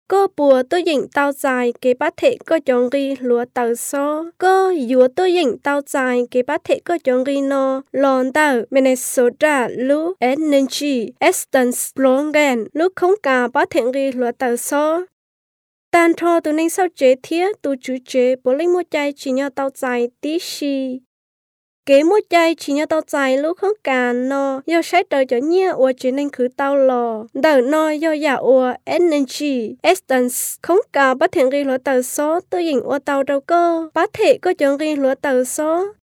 Có bùa tôi dĩnh tao dài cái bát thể có chọn ghi lúa tàu xó. Có dùa tôi dĩnh tao dài cái bát thể có chọn ghi nó. Lòn tàu Minnesota lú Energy Essence Blongan lú không cả bát thể ghi lúa tàu xó. Tàn thọ tụi nên sao chế thiết tụi chú chế bố linh một chai chỉ nhau tao dài tí xì. Kế một chai chỉ nhau tao dài lúc không cả nó do sách đời cho nhia ua chế nên cứ tao lò đỡ nó do giả ua energy essence không cả bắt thể ghi lúa tàu số tôi dình ua tàu đâu cơ bắt thể có chọn ghi lúa tàu số